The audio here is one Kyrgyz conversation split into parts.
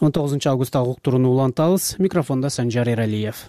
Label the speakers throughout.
Speaker 1: 19 августта уктурууну улантабыз. Микрофонда Санжар Эралиев.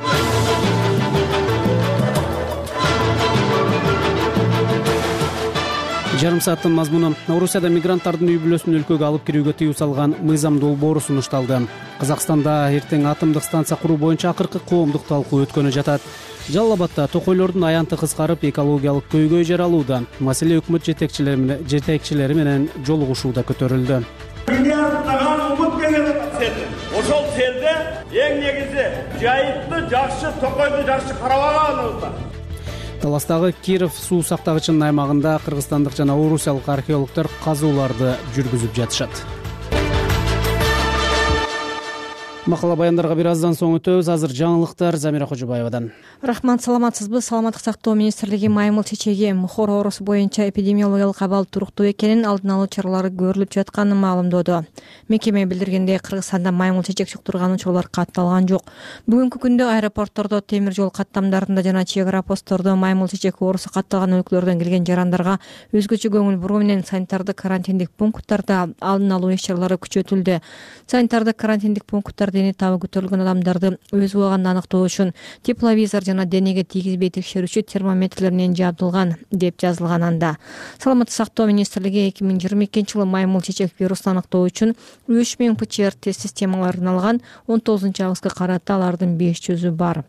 Speaker 1: Жарым сааттын мазмуну: Орусияда мигранттардын үй бүлөсүн өлкөгө алып кирүүгө тыюу салган мыйзам долбоору сунушталды. Казакстанда эртең атомдук станция куруу боюнча акыркы коомдук талкуу өткөнү жатат. Жалал Абадда токойлордун аянты кыскарып, экологиялык көйгөй жаралууда. Маселе өкмөт жетекчилери менен жолугушууда көтөрүлдү.
Speaker 2: Миллиарддаган умут деген ошол жерде эң негизи жайытты жакшы, токойду жакшы карабаганыбызда.
Speaker 1: Таластагы Киров суу сактагычынын аймагында кыргызстандык жана орусиялык археологдор казууларды жүргүзүп жатышат. Макала баяндарга бир аздан соң өтөбүз. Азыр жаңылыктар Замира Кожобаевадан.
Speaker 3: Рахмат, саламатсызбы? Саламаттык сактоо министрлиги маймыл чечеги мухор оорусу боюнча эпидемиологиялык абал туруктуу экенин, алдын алуу чаралары көрүлүп жатканын маалымдоду. Мекеме билдиргендей, Кыргызстанда маймыл чечек жуктурган учурлар катталган жок. Бүгүнкү күндө аэропорттордо, темир жол каттамдарында жана чек ара посттордо маймыл чечек оорусу катталган өлкөлөрдөн келген жарандарга өзгөчө көңүл буруу менен санитардык карантиндик пункттарда алдын алуу иш-чаралары күчөтүлдү. Санитардык карантиндик пункттар дени табы көтөрүлгөн адамдарды өз убагында аныктоо үчүн тепловизор жана денеге тийгизбей текшерүүчү термометрлер менен жабдылган, деп жазылган анда. Саламаттык сактоо министрлиги 2022-жылы маймыл чечек вирусун аныктоо үчүн 3000 ПЦР тест системаларын алган. 19 августка карата алардын 500-ü бар.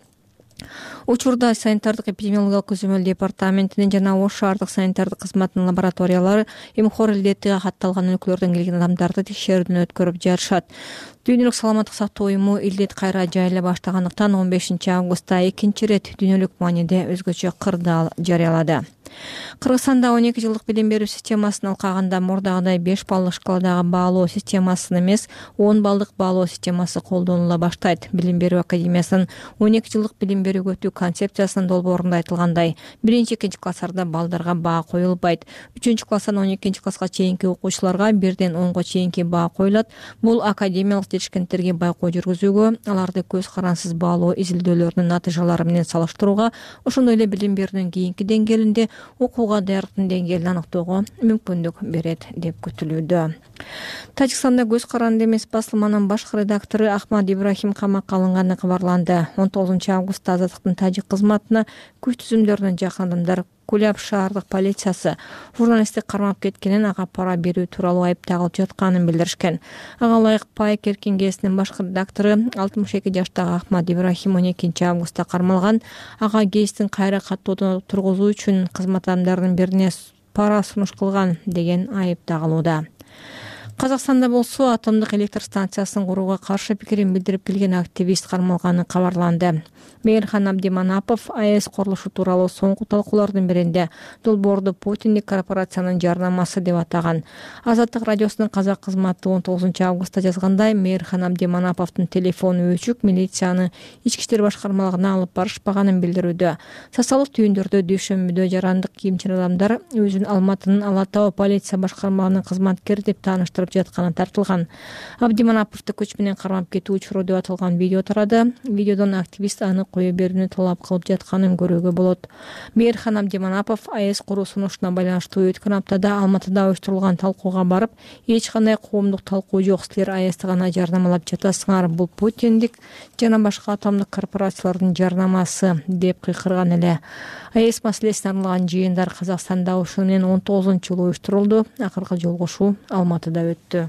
Speaker 3: Учурда санитардык эпидемиологиялык көзөмөл департаментинин жана Ош шаардык санитардык кызматынын лабораториялары имхор илдетиге катталган өлкөлөрдөн келген адамдарды текшерүүдөн өткөрүп жатышат. Дүйнөлүк саламаттык сактоо уюму илдет кайра жайыла баштагандыктан 15 августта экинчи ирет дүйнөлүк мааниде өзгөчө кырдаал жарыялады. Кыргызстанда 12 жылдык билим берүү системасын алкагында мурдагыдай 5 баллык шкаладагы баалоо системасын эмес, 10 баллык баалоо системасы колдонула баштайт. Билим берүү академиясынын 12 жылдык билим берүүгө өтүү концепциясынын долбоорунда айтылгандай, 1-2 класстарда балдарга баа коюлбайт. 3 класстан 12 класска чейинки окуучуларга 1-ден 10го чейинки баа коюлат. Бул академиялык жетишкендерге байкоо жүргүзүүгө, аларды көз карансыз баалоо изилдөөлөрүнүн натыйжалары менен салыштырууга, ошондой эле билим берүүнүн кийинки деңгээлинде окууга даярдыктын деңгээлин аныктоого мүмкүндүк берет деп күтүлүүдө. Тажикстанда көз каранды эмес басылманын башкы редактору Ахмад Ибрахим камакка алынганы кабарланды. 19 августта Азаттыктын тажик кызматына күч түзүмдөрүнөн жакын адамдар Куляб шаардык полициясы журналистти кармап кеткенин, ага пара берүү тууралуу айып тагылып жатканын билдиришкен. Ага ылайык Пайк Эркингесинин башкы редактору 62 жаштагы Ахмад Ибрахим 12 августта кармалган. Ага гейстин кайра каттоодон тургузуу үчүн кызмат адамдарынын бирине пара сунуш кылган деген айып тагылууда. Казакстанда болсо атомдук электр станциясын курууга каршы пикирин билдирип келген активист кармалганы кабарланды. Мейирхан Абдиманапов АЭС курулушу тууралуу соңку талкуулардын биринде долбоорду Путиндик корпорациянын жарнамасы деп атаган. Азаттык радиосунун казак кызматы 19 августта жазгандай, Мейирхан Абдиманаповдун телефону өчүк милицияны ички иштер башкармалыгына алып барышпаганын билдирүүдө. Сасалык түйүндөрдө дүйшөмбүдө жарандык кийимчен адамдар өзүн Алматынын Ала Тоо полиция башкармалыгынын кызматкери деп тааныштырып жатканы тартылган. Абдиманаповду күч менен кармап кетүү учуру деп аталган видео тарады. Видеодон активист аны кое берүүнү талап кылып жатканын көрүүгө болот. Мейирхан Абдиманапов АЭС куруу сунушуна байланыштуу өткөн аптада Алматыда уюштурулган талкууга барып, эч кандай коомдук талкуу жок, силер АЭСти гана жарнамалап жатасыңар, бул Путиндик жана башка атомдук корпорациялардын жарнамасы деп кыйкырган эле. АЭС маселесине арналган жыйындар Казакстанда ушул менен 19-жылы уюштурулду. Акыркы жолугушуу Алматыда өттү.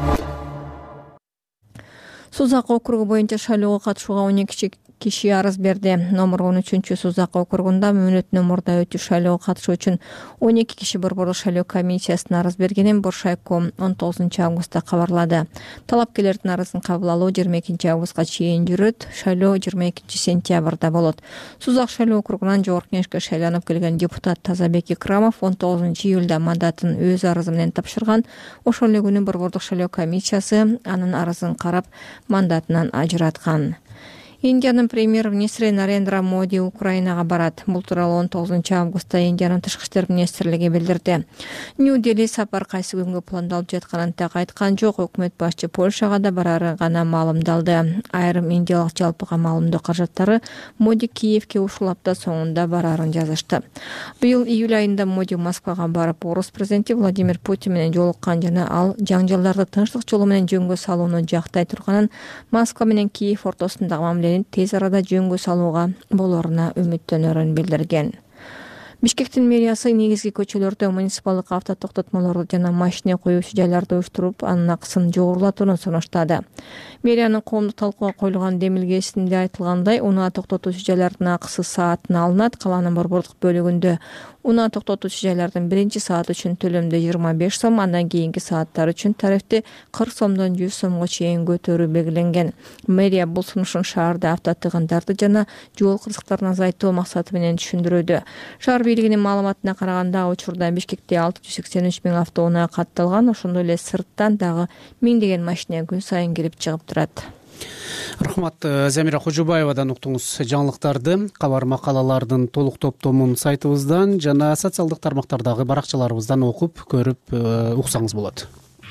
Speaker 3: Сузак округу боюнча шайлоого катышууга 12 киши арыз берди. Номер 13 Сузак округунда мөөнөтүнөн мурда өтүү шайлоого катышуу үчүн 12 киши борборлук шайлоо комиссиясына арыз бергенин Боршайком 19 августта кабарлады. Талапкерлердин арызын кабыл алуу 22 августка чейин жүрөт. Шайлоо 22 сентябрда болот. Сузак шайлоо округунан жогорку кеңешке шайланып келген депутат Тазабек Икрамов 19 июлда мандатын өз арызы менен тапшырган. Ошол эле күнү борборлук шайлоо комиссиясы анын арызын карап мандатынан ажыраткан. Индиянын премьер-министри Нарендра Моди Украинага барат. Бул тууралуу 19 августта Индиянын тышкы иштер министрлиги билдирди. Нью-Дели сапар кайсы күнгө пландалып жатканын так айткан жок. Өкмөт башчы Польшага да барары гана маалымдалды. Айрым индиялык жалпыга маалымдоо каражаттары Моди Киевке ушул апта соңунда барарын жазышты. Быйыл июль айында Моди Москвага барып, орус президенти Владимир Путин менен жолуккан жана ал жаңжалдарды тынчтык жолу менен жөнгө салууну жактай турганын, Москва менен Киев ортосундагы мамилени тез арада жөнгө салууга болоруна үмүттөнөрүн билдирген. Бишкектин мэриясы негизги көчөлөрдө муниципалдык автотоктотмолорду жана машина коюучу жайларды уюштуруп, анын акысын жогорулатууну сунуштады. Мэриянын коомдук талкууга коюлган демилгесинде айтылгандай, унаа токтотуучу жайлардын акысы саатына алынат. Калаанын борбордук бөлүгүндө унаа токтотуучу жайлардын биринчи саат үчүн төлөмдө 25 сом, андан кийинки сааттар үчүн тарифти 40 сомдон 100 сомго чейин көтөрүү белгиленген. Мэрия бул сунушун шаарда автотыгындарды жана жол кырсыктарын азайтуу максаты менен түшүндүрүүдө. Шаар бийлигинин маалыматына караганда, учурда Бишкекте 683 000 автоунаа катталган, ошондой эле сырттан дагы миңдеген машина күн сайын кирип чыгып турат.
Speaker 1: Рахмат. Замира Хожубаевадан уктуңуз жаңылыктарды. Кабар макалалардын толук топтомун сайтыбыздан жана социалдык тармактардагы баракчаларыбыздан окуп, көрүп уксаңыз болот.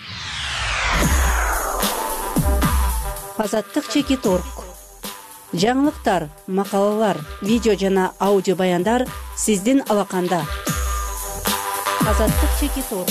Speaker 4: Азаттык Чекит.орг. Жаңылыктар, макалалар, видео жана аудио баяндар сиздин алаканда. Азаттык Чекит.орг.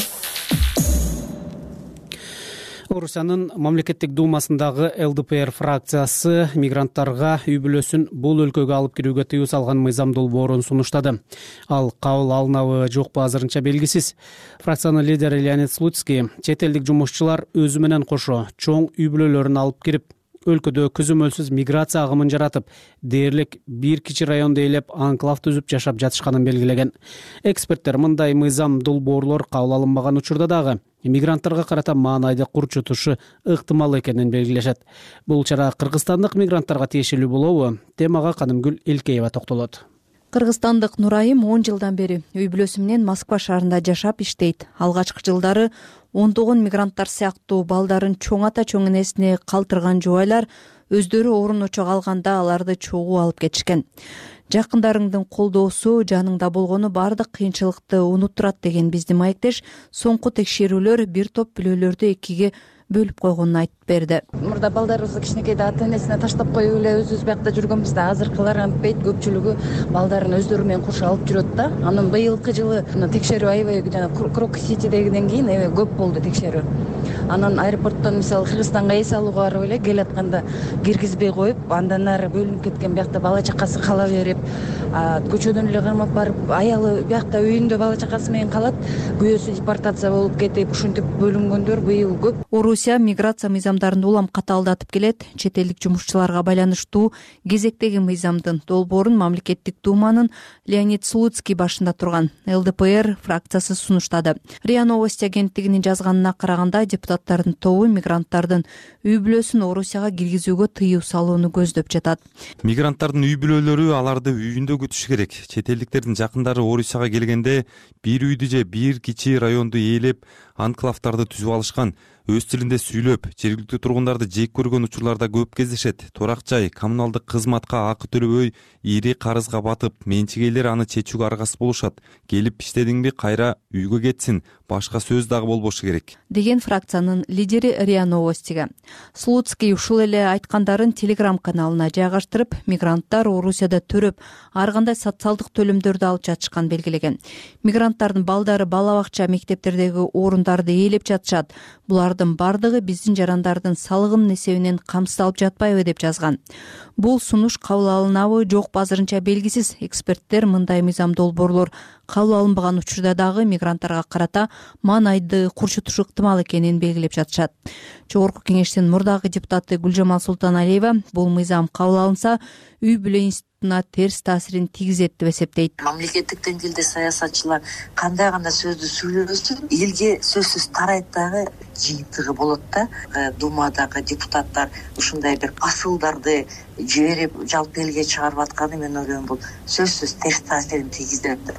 Speaker 1: Орусиянын мамлекеттик думасындагы ЛДПР фракциясы мигранттарга үй бүлөсүн бул өлкөгө алып кирүүгө тыюу салган мыйзам долбоорун сунуштады. Ал кабыл алынабы жокпу азырынча белгисиз. Фракциянын лидери Леонид Слуцкий чет элдик жумушчулар өзү менен кошо чоң үй бүлөлөрүн алып кирип, өлкөдө көзөмөлсүз миграция агымын жаратып, дээрлик бир кичи районду ээлеп анклав түзүп жашап жатышканын белгилеген. Эксперттер мындай мыйзам долбоорлор кабыл алынбаган учурда дагы мигранттарга карата маанайды курчутушу ыктымал экенин белгилешет. Бул чара кыргызстандык мигранттарга тиешелүү болобу? Темага Канымгүл Элкеева токтолот.
Speaker 5: Кыргызстандык Нурайым 10 жылдан бери үй бүлөсү менен Москва шаарында жашап иштейт. Алгачкы жылдары ондогон мигранттар сыяктуу балдарын чоң ата чоң энесине калтырган жубайлар өздөрү орун очого алганда аларды чогуу алып кетишкен. Жакындарыңдын колдоосу, жаныңда болгону бардык кыйынчылыкты унуттурат деген биздин маектеш соңку текшерүүлөр бир топ бүлөлөрдү экиге бөлүп койгонун айтып берди.
Speaker 6: Мурда балдарыбызды кичинекейде ата энесине таштап коюп эле өзүбүз биякта жүргөнбүз да, азыркылар антпейт, көпчүлүгү балдарын өздөрү менен кошо алып жүрөт да. Анын быйылкы жылы текшерүү аябай жана Крок-Ситидегиден кийин аябай көп болду текшерүү. Анан аэропорттон мисалы Кыргызстанга эс алууга барып эле келатканда киргизбей коюп, андан ары бөлүнүп кеткен биякта бала чакасы кала берип, көчөдөн эле кармап барып, аялы биякта үйүндө бала чакасы менен калат, күйөөсү депортация болуп кетип, ушинтип бөлүнгөндөр быйыл көп.
Speaker 5: Орусия миграция мыйзамдарын улам катаалдатып келет. Чет элдик жумушчуларга байланыштуу кезектеги мыйзамдын долбоорун мамлекеттик думанын Леонид Слуцкий башында турган ЛДПР фракциясы сунуштады. РИА Новости агенттигинин жазганына караганда, депутаттардын тобу мигранттардын үй бүлөсүн Орусияга киргизүүгө тыюу салууну көздөп жатат.
Speaker 7: Мигранттардын үй бүлөлөрү аларды үйүндө күтүш керек. Чет элдиктердин жакындары Орусияга келгенде бир үйдү же бир кичи районду ээлеп, анклавдарды түзүп алышкан. Өз тилинде сүйлөп, жергиликтүү тургундарды жек көргөн учурларда көп кездешет. Турак жай, коммуналдык кызматка акы төлөбөй, ири карызга батып, менчигейлер аны чечүүгө аргасыз болушат. Келип иштедиңби, кайра үйгө кетсин, башка сөз дагы болбошу керек,
Speaker 5: деген фракциянын лидери РИА Новостиге. Слуцкий ушул эле айткандарын Telegram каналына жайгаштырып, мигранттар Орусияда төрөп, ар кандай социалдык төлөмдөрдү алып жатышкан белгилеген. Мигранттардын балдары бала бакча, мектептердеги орундарды ээлеп жатышат. Булардын бардыгы биздин жарандардын салыгынын эсебинен камсыздалып жатпайбы деп жазган. Бул сунуш кабыл алынабы, жокпу азырынча белгисиз. Эксперттер мындай мыйзам долбоорлор кабыл алынбаган учурда дагы мигранттарга карата маанайды курчутушу ыктымал экенин белгилеп жатышат. Жогорку кеңештин мурдагы депутаты Гүлжамал Султаналиева бул мыйзам кабыл алынса, үй бүлө институтуна терс таасирин тийгизет деп эсептейт.
Speaker 8: Мамлекеттик деңгээлде саясатчылар кандай гана сөздү сүйлөсүн, элге сөзсүз тарайт дагы жыйынтыгы болот да. Думадагы депутаттар ушундай бир асылдарды жиберип жалпы элге чыгарып атканы, мен ойлойм, бул сөзсүз терс таасирин тийгизет.
Speaker 5: Орусияда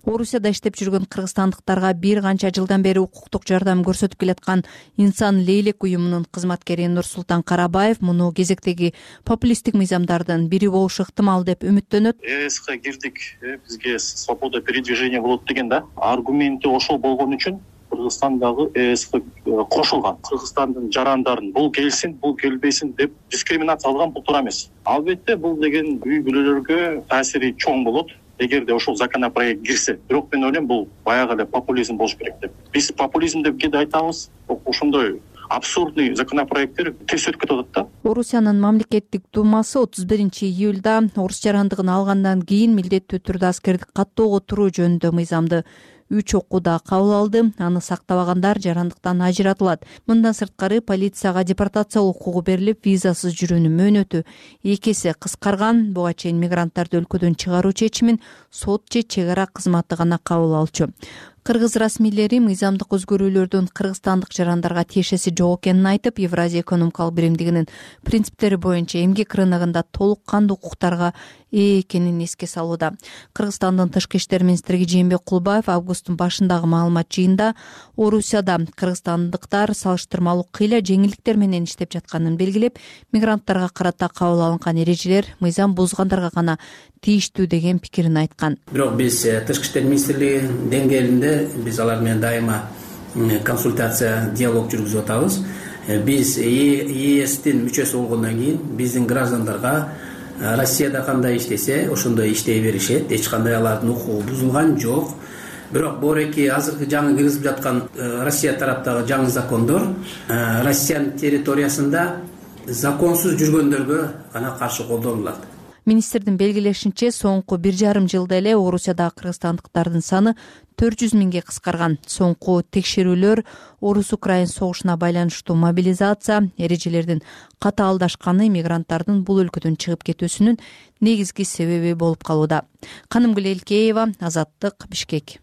Speaker 5: Орусияда иштеп жүргөн кыргызстандыктарга бир канча жылдан бери укуктук жардам көрсөтүп келаткан Инсан Лейлек уюмунун кызматкери Нурсултан Карабаев муну кезектеги популисттик мыйзамдардын бири болушу ыктымал деп үмүттөнөт.
Speaker 9: ЕСК кирдик, бизге свобода передвижения болот деген да. Аргументи ошол болгон үчүн Кыргызстандагы ЕСК кошулган. Кыргызстандын жарандарын бул келсин, бул келбесин деп дискриминация алган бул туура эмес. Албетте бул деген үй бүлөлөргө таасири чоң болот. Эгерде ошол законопроект кирсе, бирок мен ойлойм бул баягы эле популизм болуш керек деп. Биз популизм деп кээде айтабыз, ошондой абсурдный законопроекттер тез өтүп кетип атат да.
Speaker 5: Орусиянын мамлекеттик думасы 31-июлда орус жарандыгын алгандан кийин милдеттүү түрдө аскердик каттоого туруу жөнүндө мыйзамды 3 окууда кабыл алды. Аны сактабагандар жарандыктан ажыратылат. Мындан сырткары полицияга депортациялоо укугу берилип, визасыз жүрүүнүн мөөнөтү 2 эсе кыскарган. Буга чейин мигранттарды өлкөдөн чыгаруу чечимин сот же чек ара кызматы гана кабыл алчу. Кыргыз расмийлери мыйзамдык өзгөрүүлөрдүн кыргызстандык жарандарга тиешеси жок экенин айтып, Евразия экономикалык биримдигинин принциптери боюнча эмгек рыногунда толук кандуу укуктарга ээ экенин эске салууда. Кыргызстандын тышкы иштер министри Жээнбек Кулбаев августтун башындагы маалымат жыйында Орусияда кыргызстандыктар салыштырмалуу кыйла жеңилдиктер менен иштеп жатканын белгилеп, мигранттарга карата кабыл алынган эрежелер мыйзам бузгандарга гана тийиштүү деген пикирин айткан.
Speaker 10: Бирок биз тышкы иштер министрлиги деңгээлинде биз алар менен дайыма консультация, диалог жүргүзүп атабыз. Биз ЕСтин мүчөсү болгондон кийин биздин граждандарга Россияда кандай иштесе, ошондой иштей беришет. Эч кандай алардын укугу бузулган жок. Бирок бореки азыркы жаңы киргизип жаткан Россия тараптагы жаңы закондор Россиянын территориясында законсуз жүргөндөргө гана каршы колдонулат.
Speaker 5: Министрдин белгилешинче, соңку 1,5 жылда эле Орусиядагы кыргызстандыктардын саны 400 миңге кыскарган. Соңку текшерүүлөр Орус-Украин согушуна байланыштуу мобилизация эрежелердин катаалдашканы мигранттардын бул өлкөдөн чыгып кетүүсүнүн негизги себеби болуп калууда. Канымгүл Элкеева, Азаттык, Бишкек.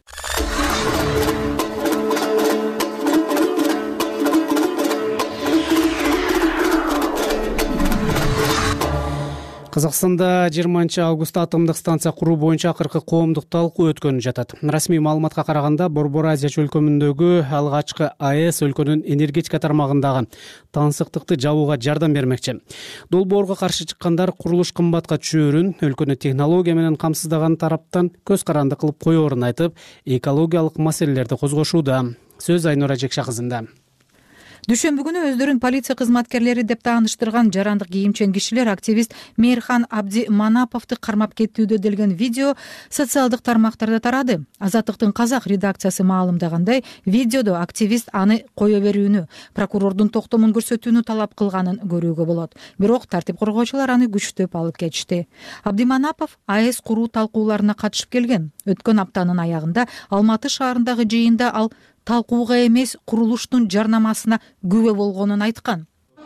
Speaker 1: Казакстанда 20 августта атомдук станция куруу боюнча акыркы коомдук талкуу өткөнү жатат. Расмий маалыматка караганда, Борбор Азия чөлкөмүндөгү алгачкы АЭС өлкөнүн энергетика тармагындагы тансыктыкты жабууга жардам бермекчи. Долбоорго каршы чыккандар курулуш кымбатка түшөөрүн, өлкөнү технология менен камсыздаган тараптан көз каранды кылып коёорун айтып, экологиялык маселелерди козгошууда. Сөз Айнура Жекша кызында.
Speaker 11: Дүйшөмбү күнү өздөрүн полиция кызматкерлери деп тааныштырган жарандык кийимчен кишилер активист Мейирхан Абдиманаповду кармап кетүүдө делген видео социалдык тармактарда тарады. Азаттыктын казак редакциясы маалымдагандай, видеодо активист аны кое берүүнү, прокурордун токтомун көрсөтүүнү талап кылганын көрүүгө болот. Бирок тартип коргоочулар аны күчтөп алып кетишти. Абдиманапов АЭС куруу талкууларына катышып келген. Өткөн аптанын аягында Алматы шаарындагы жыйында ал талкууга эмес, курулуштун жарнамасына күбө болгонун айткан.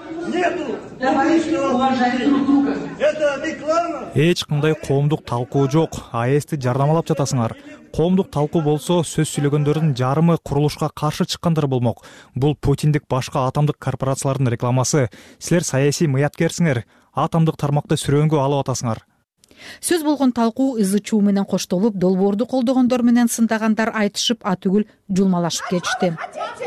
Speaker 12: Эч кандай коомдук талкуу жок. АЭСти жарнамалап жатасыңар. Коомдук талкуу болсо, сөз сүйлөгөндөрдүн жарымы курулушка каршы чыккандар болмок. Бул Путиндик башка атомдук корпорациялардын рекламасы. Силер саясий мыяткерсиңер. Атомдук тармакты сүрөөнгө алып атасыңар.
Speaker 11: Сөз болгон талкуу ызы чуу менен коштолуп, долбоорду колдогондор менен сындагандар айтышып, атүгүл жулмалашып кетишти.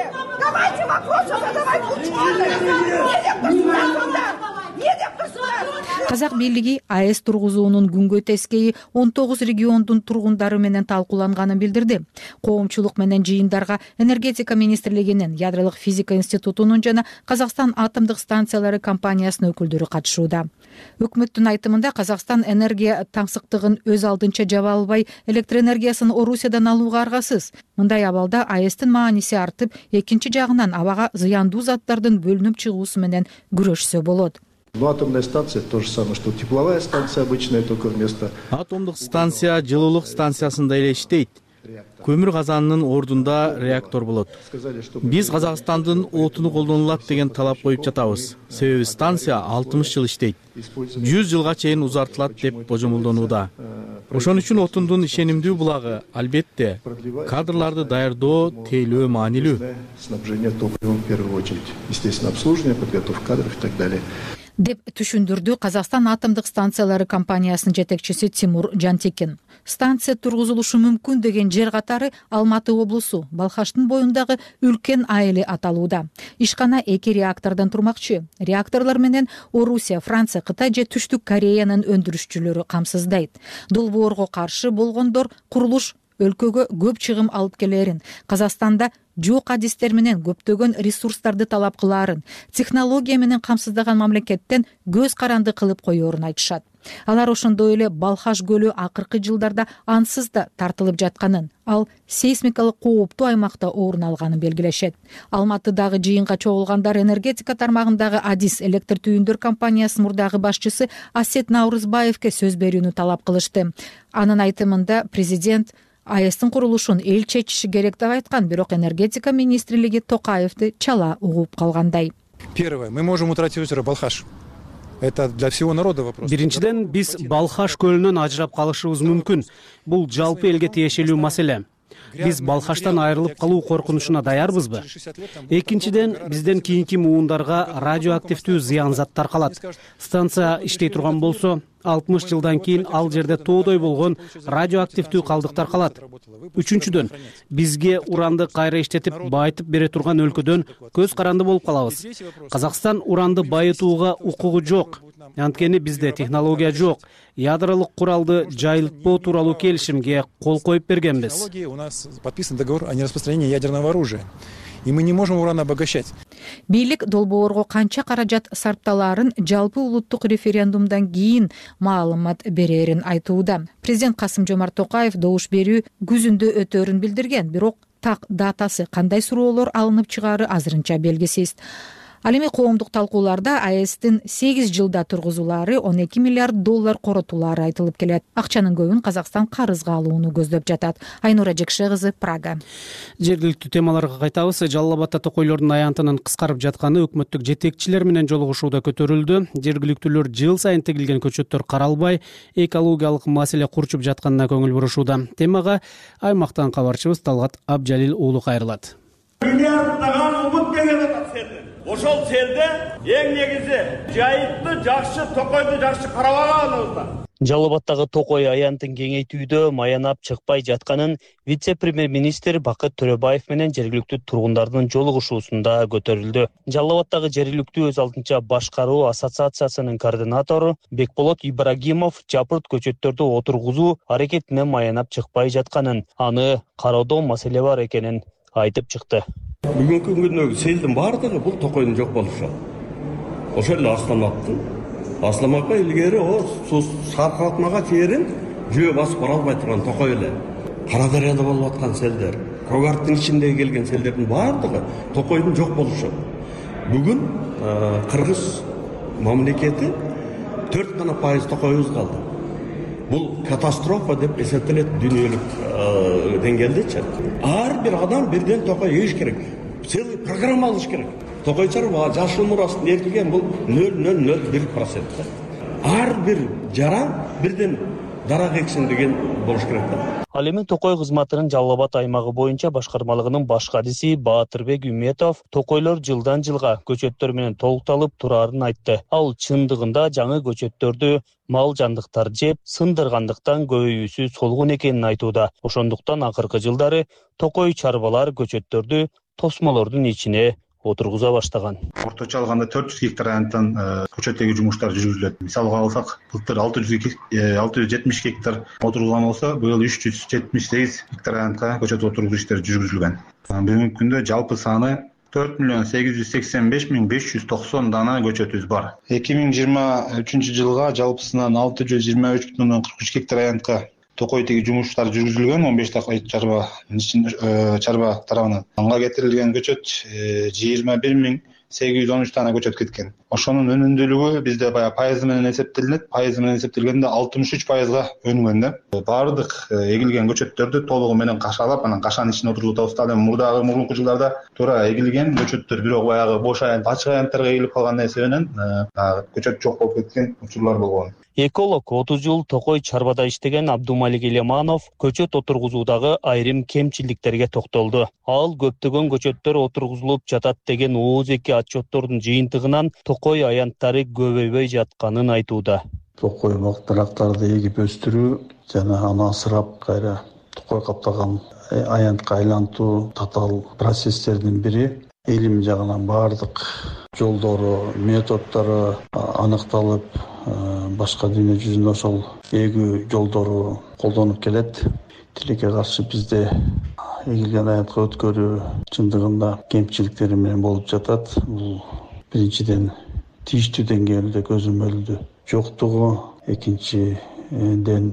Speaker 11: Казак бийлиги АЭС тургузуунун күнгө тескейи 19 региондун тургундары менен талкууланганын билдирди. Коомчулук менен жыйындарга энергетика министрлигинин, ядролук физика институтунун жана Казакстан атомдук станциялары компаниясынын өкүлдөрү катышууда. Өкмөттүн айтымында Казакстан энергия таңсыктыгын өз алдынча жаба албай, электр энергиясын Орусиядан алууга аргасыз. Мындай абалда АЭСтин мааниси артып, экинчи жагынан абага зыяндуу заттардын бөлүнүп чыгуусу менен күрөшсө болот.
Speaker 13: Атомная станция то же самое, что тепловая станция обычная, только вместо...
Speaker 14: Атомдук станция жылуулук станциясында эле иштейт. Көмүр казанынын ордунда реактор болот. Биз Казакстандын отуну колдонулат деген талап коюп жатабыз. Себеби станция 60 жыл иштейт. 100 жылга чейин узартылат деп божомолдонууда. Ошон үчүн отундун ишенимдүү булагы, албетте, кадрларды даярдоо тейлөө маанилүү.
Speaker 13: Снабжение топливом в первую очередь. Естественно, обслуживание, подготовка кадров и так далее.
Speaker 11: деп түшүндүрдү Казакстан атомдук станциялары компаниясынын жетекчиси Тимур Жантекин. Станция тургузулушу мүмкүн деген жер катары Алматы облусу Балхаштын боюндагы Үлкен айылы аталууда. Ишкана 2 реактордон турмакчы. Реакторлор менен Орусия, Франция, Кытай же Түштүк Кореянын өндүрүшчүлөрү камсыздайт. Долбоорго каршы болгондор курулуш өлкөгө көп чыгым алып келерин, Казакстанда жок адистер менен көптөгөн ресурстарды талап кылаарын, технология менен камсыздаган мамлекеттен көз каранды кылып коерун айтышат. Алар ошондой эле Балхаш көлү акыркы жылдарда ансыз да тартылып жатканын, ал сейсмикалык кооптуу аймакта орун алганын белгилешет. Алматыдагы жыйынга чогулгандар энергетика тармагындагы Адис электр түйүндөр компаниясынын мурдагы башчысы Асет Наурызбаевке сөз берүүнү талап кылышты. Анын айтымында президент АЭСтин курулушун эл чечиши керек деп айткан, бирок энергетика министрлиги Токаевди чала угуп калгандай.
Speaker 15: Первое, мы можем утратить озеро Балхаш. Это для всего народа вопрос.
Speaker 1: Биринчиден, биз Балхаш көлүнөн ажырап калышыбыз мүмкүн. Бул жалпы элге тиешелүү маселе. Биз Балхаштан айрылып калуу коркунучуна даярбызбы? Экинчиден, бизден кийинки муундарга радиоактивдүү зыян заттар калат. Станция иштей турган болсо, 60 жылдан кийин ал жерде тоодой болгон радиоактивдүү калдыктар калат. Үчүнчүдөн, бизге уранды кайра иштетип байытып бере турган өлкөдөн көз каранды болуп калабыз. Казакстан уранды байытууга укугу жок. Анткени бизде технология жок. Ядролук куралды жайылтпоо тууралуу келишимге кол коюп бергенбиз.
Speaker 15: У нас подписан договор о нераспространении ядерного оружия. И мы не можем уран обогащать.
Speaker 11: Бийлик долбоорго канча каражат сарпталаарын жалпы улуттук референдумдан кийин маалымат берерин айтууда. Президент Касым-Жомарт Токаев добуш берүү күзүндө өтөрүн билдирген, бирок так датасы, кандай суроолор алынып чыгаары азырынча белгисиз. Ал эми коомдук талкууларда АЭСтин 8 жылда тургузулаары $12 миллиард коротулаары айтылып келет. Акчанын көбүн Казакстан карызга алууну көздөп жатат. Айнура Жекше кызы, Прага.
Speaker 1: Жергиликтүү темаларга кайтабыз. Жалал Абадта токойлордун аянтынын кыскарып жатканы өкмөттүк жетекчилер менен жолугушууда көтөрүлдү. Жергиликтүүлөр жыл сайын тигилген көчөттөр каралбай, экологиялык маселе курчуп жатканына көңүл бурушууда. Темага аймактан кабарчыбыз Талгат Абжалил уулу кайрылат.
Speaker 2: Миллиарддаган умут келген атат селден. Ошол селде эң негизи жайытты жакшы, токойду жакшы карабаганыбызда.
Speaker 16: Жалал Абадтагы токой аянтын кеңейтүүдө маянап чыкпай жатканын вице-премьер-министр Бакыт Төрөбаев менен жергиликтүү тургундардын жолугушуусунда көтөрүлдү. Жалал Абадтагы жергиликтүү өз алдынча башкаруу ассоциациясынын координатору Бекболот Ибрагимов жапырт көчөттөрдү отургузуу аракетине маянап чыкпай жатканын, аны кароодо маселе бар экенин айтып чыкты.
Speaker 17: Бүгүнкү күндөгү селдин баардыгы бул токойдун жок болушу. Ошол эле Асламакка илгери суу саркалтмага чейин жөө басып бара албай турган токой эле. Кара Дарыяда болуп аткан селдер, Когарттын ичиндеги келген селдердин баардыгы токойдун жок болушу. Бүгүн Кыргыз мамлекети 4% токойубуз калды. Бул катастрофа деп эсептелет дүйнөлүк деңгээлдечи. Ар бир адам бирден токой еш керек. Целый программа алыш керек. Токой чарба жашыл мурастын эркилген бул 0,001%. Ар бир жаран бирден дарак эксин деген болуш керек да.
Speaker 16: Ал эми токой кызматынын Жалал Абад аймагы боюнча башкармалыгынын баш кадиси Баатырбек Үметов токойлор жылдан жылга көчөттөр менен толукталып тураарын айтты. Ал чындыгында жаңы көчөттөрдү мал жандыктар жеп сындыргандыктан көбөйүүсү солгун экенин айтууда. Ошондуктан акыркы жылдары токой чарбалар көчөттөрдү тосмолордун ичине отургуза баштаган.
Speaker 18: Орточо алганда 400 гектар аянттан көчөттөгү жумуштар жүргүзүлөт. Мисалга алсак, былтыр 670 гектар отурулган болсо, быйыл 378 гектар аянтка көчөт отургузуу иштери жүргүзүлгөн. Бүгүнкү күндө жалпы саны 4,885,590 дана көчөтүбүз бар. 2023 жылга жалпысынан 623,43 гектар аянтка токой теги жумуштар жүргүзүлгөн 15 чарба тарабынан. Анга кетирилген көчөт 21,813 дана көчөт кеткен. Ошонун өнүмдүүлүгү бизде баягы пайыз менен эсептелинет. Пайыз менен эсептелгенде 63%га өнүгөн да. Бардык эгилген көчөттөрдү толугу менен кашалап, анан кашанын ичине отургузуп атабыз. Мурдагы жылдарда туура эгилген көчөттөр бирок баягы бош аянт, ачык аянттарга эгилип калган эсебинен көчөт жок болуп кеткен учурлар болгон.
Speaker 16: Эколог 30 жыл токой чарбада иштеген Абдумалик Элеманов көчөт отургузуудагы айрым кемчилдиктерге токтолду. Ал көптөгөн көчөттөр отургузулуп жатат деген ооз эки отчеттордун жыйынтыгынан токой аянттары көбөйбөй жатканын айтууда.
Speaker 19: Токой бактырактарды эгип өстүрүү жана аны асырап кайра токой каптаган аянтка айлантуу татаал процесстердин бири. Элим жагынан баардык жолдору, методдору аныкталып, башка дүйнө жүзүндө ошол эгүү жолдору колдонуп келет. Тилекке каршы бизде эгилген аянтка өткөрүү чындыгында кемчиликтери менен болуп жатат. Бул биринчиден тийиштүү деңгээлде көзөмөлдү жоктугу, экинчиден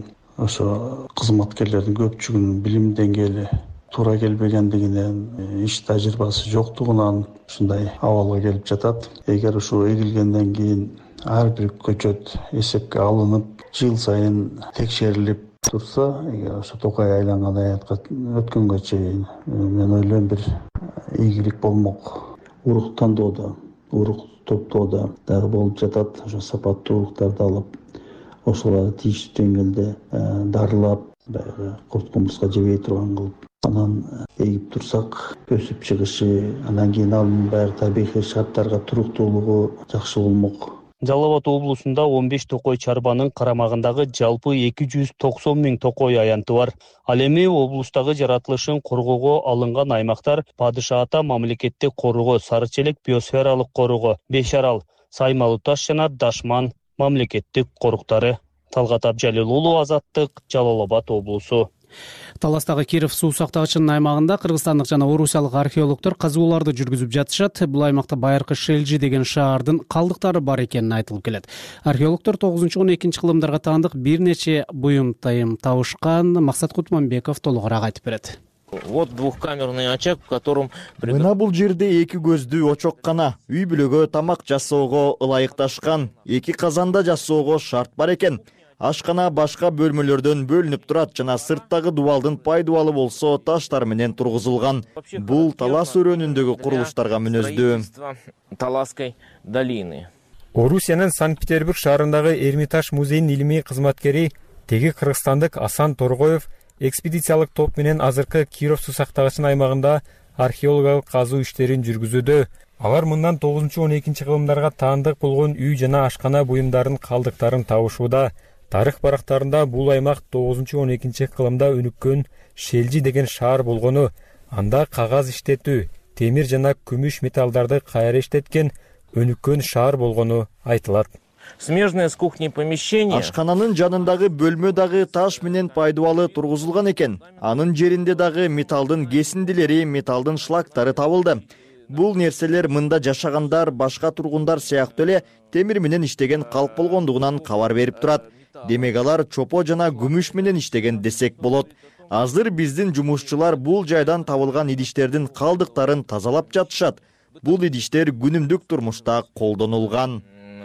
Speaker 19: ошо кызматкерлердин көпчүлүгүнүн билим деңгээли туура келбегендигинен, иш тажрыйбасы жоктугунан ушундай абалга келип жатат. Эгер ушу эгилгенден кийин ар бир көчөт эсепке алынып, жыл сайын текшерилип турса, эгер ошо токой айланган аянтка өткөнгө чейин, мен ойлойм бир ийгилик болмок. Урук тандоодо, урук топтоодо дагы болуп жатат. Ошо сапаттуу уруктарды алып, ошолорду тийиштүү деңгээлде дарылап, баягы курт кумурска жебей турган кылып, анан эгип турсак, өсүп чыгышы, анан кийин анын баары табигый шарттарга туруктуулугу жакшы болмок.
Speaker 16: Жалал Абад облусунда 15 токой чарбанын карамагындагы жалпы 290 000 токой аянты бар. Ал эми облустагы жаратылышын коргоого алынган аймактар Падыша ата мамлекеттик коргоо, Сары Челек биосфералык коргоо, Беш Арал, Саймалуу таш жана Дашман мамлекеттик коруктары. Талгат Абжалил уулу, Азаттык, Жалал Абад облусу.
Speaker 1: Таластагы Киров суу сактагычынын аймагында кыргызстандык жана орусиялык археологдор казууларды жүргүзүп жатышат. Бул аймакта байыркы Шелжи деген шаардын калдыктары бар экени айтылып келет. Археологдор 9-12 кылымдарга таандык бир нече буюм тайым табышкан. Максат Кутманбеков толугураак айтып берет.
Speaker 20: Вот двухкамерный очаг, в котором...
Speaker 21: Мына бул жерде эки көздүү очоккана, үй бүлөгө тамак жасоого ылайыкташкан, эки казанда жасоого шарт бар экен. Ашкана башка бөлмөлөрдөн бөлүнүп турат жана сырттагы дубалдын пайдубалы болсо таштар менен тургузулган. Бул Талас өрөөнүндөгү курулуштарга мүнөздүү.
Speaker 20: Таласской долины.
Speaker 12: Орусиянын Санкт-Петербург шаарындагы Эрмитаж музейинин илимий кызматкери теги кыргызстандык Асан Торгоев экспедициялык топ менен азыркы Киров суу сактагычынын аймагында археологиялык казуу иштерин жүргүзүүдө. Алар мындан 9-12 кылымдарга таандык болгон үй жана ашкана буюмдарын калдыктарын табышууда. Тарых барактарында бул аймак 9-12 кылымда өнүккөн Шелжи деген шаар болгону, анда кагаз иштетүү, темир жана күмүш металлдарды кайра иштеткен өнүккөн шаар болгону айтылат.
Speaker 20: Смежное с кухней помещение.
Speaker 21: Ашкананын жанындагы бөлмө дагы таш менен пайдубалы тургузулган экен. Анын жеринде дагы металлдын кесиндилери, металлдын шлактары табылды. Бул нерселер мында жашагандар, башка тургундар сыяктуу эле темир менен иштеген калк болгондугунан кабар берип турат. Демек алар чопо жана күмүш менен иштеген десек болот. Азыр биздин жумушчулар бул жайдан табылган идиштердин калдыктарын тазалап жатышат. Бул идиштер күнүмдүк турмушта колдонулган.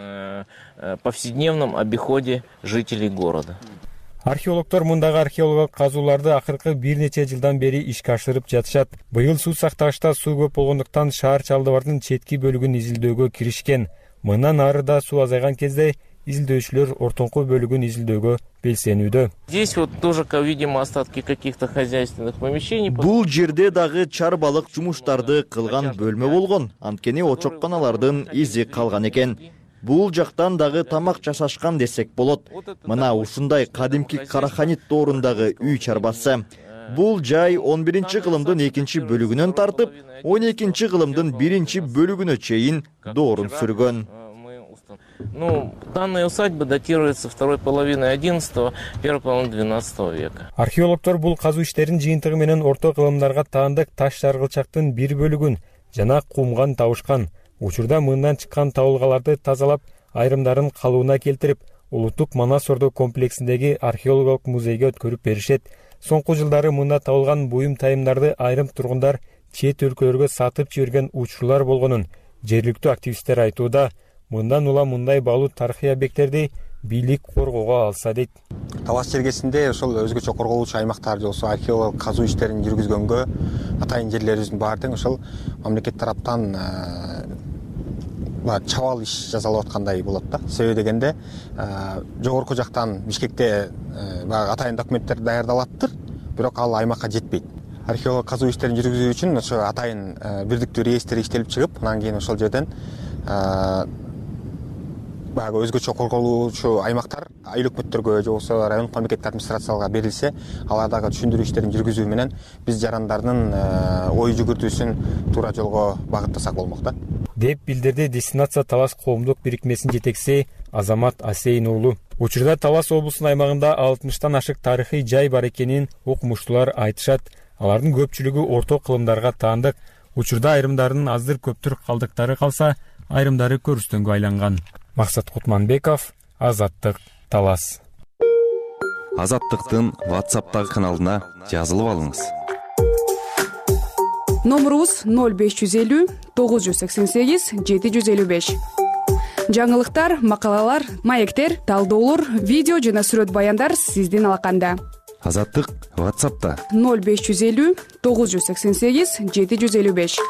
Speaker 20: Повседневном обиходе жителей города.
Speaker 12: Археологдор мындагы археологиялык казууларды акыркы бир нече жылдан бери ишке ашырып жатышат. Быйыл суу сактагычта суу көп болгондуктан шаар чалдыбардын четки бөлүгүн изилдөөгө киришкен. Мындан ары да суу азайган кезде изилдөөчүлөр ортоңку бөлүгүн изилдөөгө белсенүүдө.
Speaker 20: Здесь вот тоже, видимо, остатки каких-то хозяйственных помещений.
Speaker 21: Бул жерде дагы чарбалык жумуштарды кылган бөлмө болгон. Анткени очокканалардын изи калган экен. Бул жактан дагы тамак жасашкан десек болот. Мына ушундай кадимки Караханит доорундагы үй чарбасы. Бул жай 11 кылымдын 2 бөлүгүнөн тартып, 12 кылымдын 1 бөлүгүнө чейин доорун сүргөн.
Speaker 20: Данная усадьба датируется второй половиной 11-го, первой половиной 12 века.
Speaker 12: Археологдор бул казуу иштерин жыйынтыгы менен орто кылымдарга таандык таш жаргылчактын бир бөлүгүн жана кумган табышкан. Учурда мындан чыккан табылгаларды тазалап, айрымдарын калыбына келтирип, Улуттук Манас Ордо комплексиндеги археологиялык музейге өткөрүп беришет. Соңку жылдары мында табылган буюм тайымдарды айрым тургундар чет өлкөлөргө сатып жиберген учурлар болгонун жергиликтүү активисттер айтууда. Мындан улам мындай баалуу тарыхый объекттерди бийлик коргоого алса дейт.
Speaker 22: Талас жергесинде ошол өзгөчө корголуучу аймактарды болсо археологиялык казуу иштерин жүргүзгөнгө атайын жерлерибиздин баары тең ошол мамлекет тараптан чабал иш жасалып аткандай болот да. Себеби дегенде жогорку жактан Бишкекте атайын документтер даярдалаттыр, бирок ал аймакка жетпейт. Археологиялык казуу иштерин жүргүзүү үчүн ошо атайын бирдиктүү реестр иштелип чыгып, анан кийин ошол жерден баягы өзгөчө корголуучу аймактар айыл өкмөттөргө же болбосо райондук мамлекеттик администрацияларга берилсе, алар дагы түшүндүрүү иштерин жүргүзүү менен биз жарандардын ой жүгүртүүсүн туура жолго багыттасак болмок да,
Speaker 3: деп билдирди Дестинация Талас коомдук бирикмесинин жетекчиси Азамат Асейн уулу. Учурда Талас облусунун аймагында 60тан ашык тарыхый жай бар экенин окумуштуулар айтышат. Алардын көпчүлүгү орто кылымдарга таандык. Учурда айрымдарынын аздыр көптүр калдыктары калса, айрымдары көрүстөнгө айланган. Максат Кутманбеков, Азаттык, Талас.
Speaker 7: Азаттыктын WhatsApp'тагы каналына жазылып алыңыз.
Speaker 4: Номерубуз 0550 988 755. Жаңылыктар, макалалар, маектер, талдоолор, видео жана сүрөт баяндар сиздин алаканда.
Speaker 7: Азаттык WhatsApp'та
Speaker 4: 0550 988 755.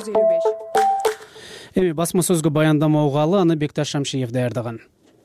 Speaker 1: Эми басма сөзгө баяндама угалы, аны Бекташ Шамшиев даярдаган.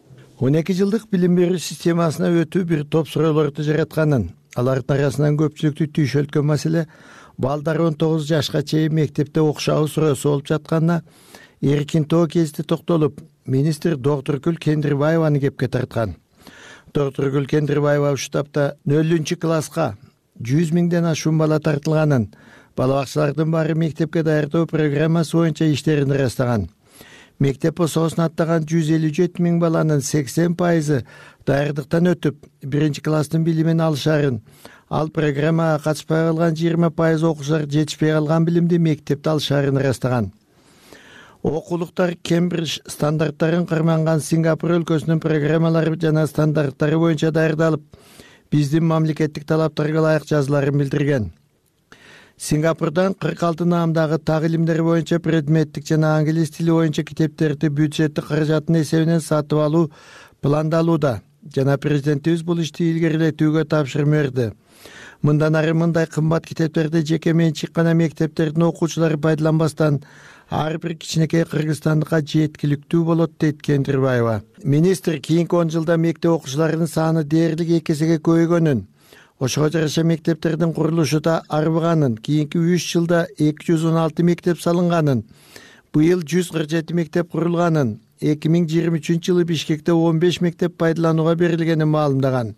Speaker 23: 12 жылдык билим берүү системасына өтүү бир топ суроолорду жаратканын, алардын арасынан көпчүлүктү түйшөлткөн маселе балдар 19 жашка чейин мектепте окушабы суроосу болуп жатканына эркин тоо кезде токтолуп, министр Доктургүл Кендирбаеваны кепке тарткан. Доктургүл Кендирбаева штабта 0-класска 100 миңден ашуун бала тартылганын, бала бакчалардын баары мектепке даярдоо программасы боюнча иштерин ырастаган. Мектеп пособусун аттаган 157 миң баланын 80% даярдыктан өтүп, 1-класстын билимин алышарын, ал программага катышпай калган 20% окуучулар жетишпей калган билимди мектепте алышарын ырастаган. Окуулуктар Кембридж стандарттарын карманган Сингапур өлкөсүнүн программалары жана стандарттары боюнча даярдалып, биздин мамлекеттик талаптарга ылайык жазыларын билдирген. Сингапурдан 46 наамдагы так илимдер боюнча предметтик жана англис тили боюнча китептерди бюджеттик каражаттын эсебинен сатып алуу пландалууда жана президентибиз бул ишти илгерилетүүгө тапшырма берди. Мындан ары мындай кымбат китептерди жеке менчик гана мектептердин окуучулары пайдаланбастан ар бир кичинекей кыргызстандыкка жеткиликтүү болот, дейт Кендирбаева. Министр кийинки 10 жылда мектеп окуучуларынын саны дээрлик 2 эсеге көбөйгөнүн, ошого жараша мектептердин курулушу да арбыганын, кийинки 3 жылда 216 мектеп салынганын, быйыл 147 мектеп курулганын, 2023 жылы Бишкекте 15 мектеп пайдаланууга берилгенин маалымдаган.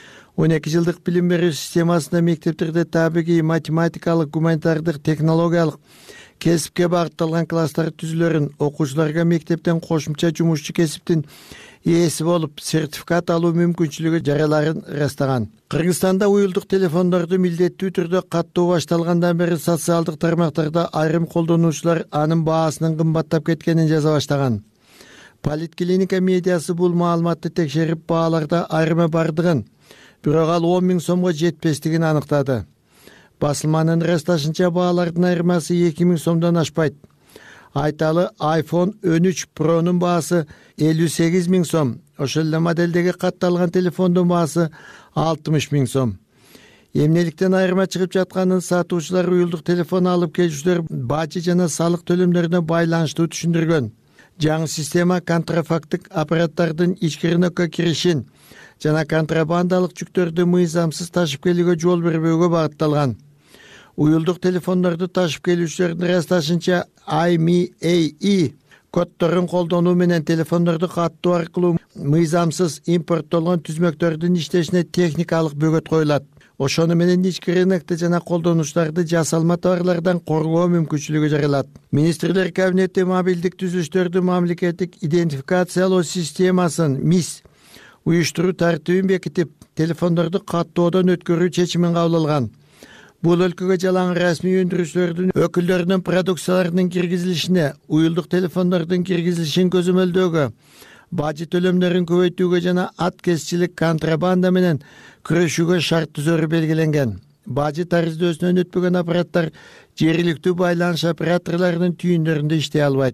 Speaker 23: 12 жылдык билим берүү системасында мектептерде табигый, математикалык, гуманитардык, технологиялык, кесипке багытталган класстар түзүлөрүн, окуучуларга мектептен кошумча жумушчу кесиптин ээси болуп сертификат алуу мүмкүнчүлүгү жараларын ырастаган. Кыргызстанда уюлдук телефондорду милдеттүү түрдө каттоо башталгандан бери социалдык тармактарда айрым колдонуучулар анын баасынын кымбаттап кеткенин жаза баштаган. Политклиника медиасы бул маалыматты текшерип, бааларда айрыма бардыгын, бирок ал 10 миң сомго жетпестигин аныктады. Басылманын ырасташынча баалардын айырмасы 2 миң сомдон ашпайт. Айталы iPhone 13 Pro'нун баасы 58 миң сом, ошол эле моделдеги катталган телефондун баасы 60 миң сом. Эмнеликтен айырма чыгып жатканын сатуучулар уюлдук телефон алып келүүчүлөр бажы жана салык төлөмдөрүнө байланыштуу түшүндүргөн. Жаңы система контрафактык аппараттардын ички рынокко киришин жана контрабандалык жүктөрдү мыйзамсыз ташып келүүгө жол бербөөгө багытталган. Уюлдук телефондорду ташып келүүчүлөрдүн ырасташынча IMEI коддорун колдонуу менен телефондорду каттоо аркылуу мыйзамсыз импорттолгон түзмөктөрдүн иштешине техникалык бөгөт коюлат. Ошону менен ички рынокто жана колдонуучуларды жасалма товарлардан коргоо мүмкүнчүлүгү жаралат. Министрлер кабинети мобилдик түзүлүштөрдүн мамлекеттик идентификациялоо системасын МИС уюштуруу тартибин бекитип, телефондорду каттоодон өткөрүү чечимин кабыл алган. Бул өлкөгө жалаң расмий өндүрүүчүлөрдүн өкүлдөрүнүн продукцияларынын киргизилишине, уюлдук телефондордун киргизилишин көзөмөлдөөгө, бажы төлөмдөрүн көбөйтүүгө жана аткезчилик, контрабанда менен күрөшүүгө шарт түзөрү белгиленген. Бажы тарыздөөсүнөн өтпөгөн аппараттар жергиликтүү байланыш операторлорунун түйүндөрүндө иштей албайт.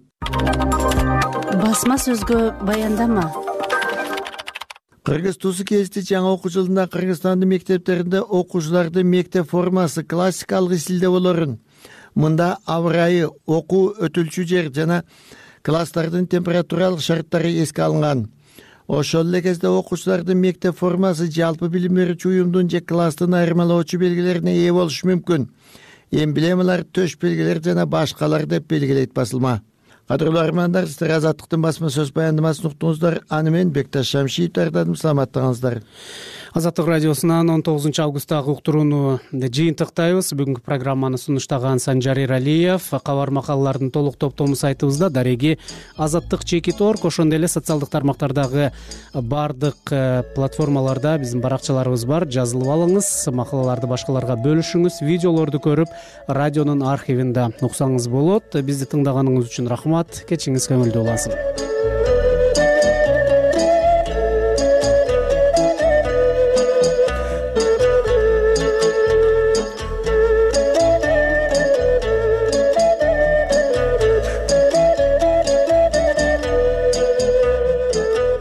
Speaker 24: Басма сөзгө баяндама.
Speaker 23: Кыргыз Тусу кести жаңы окуу жылында Кыргызстандын мектептеринде окуучулардын мектеп формасы классикалык стилде болорун, мында аба ырайы, окуу өтүлчү жер жана класстардын температуралык шарттары эске алынган. Ошол эле кезде окуучулардын мектеп формасы жалпы билим берүүчү уюмдун же класстын айырмалоочу белгилерине ээ болушу мүмкүн. Эмблемалар, төш белгилер жана башкалар деп белгилейт басылма. кадырлуу армандар, сиздер Азаттыктын басма сөз баяндамасын уктуңуздар. Аны мен Бекташ Шамшиев даярдадым. Саламаттыгыңыздар.
Speaker 1: Азаттык радиосунан 19 августтагы уктурууну жыйынтыктайбыз. Бүгүнкү программаны сунуштаган Санжар Эралиев. Кабар макалалардын толук топтому сайтыбызда дареги Азаттык /org, ошондой эле социалдык тармактардагы бардык платформаларда биздин баракчаларыбыз бар. Жазылып алыңыз, макалаларды башкаларга бөлүшүңүз, видеолорду көрүп, радионун архивинде уксаңыз болот. Бизди тыңдаганыңыз үчүн рахмат. Кечиңиз көңүлдүү улансын.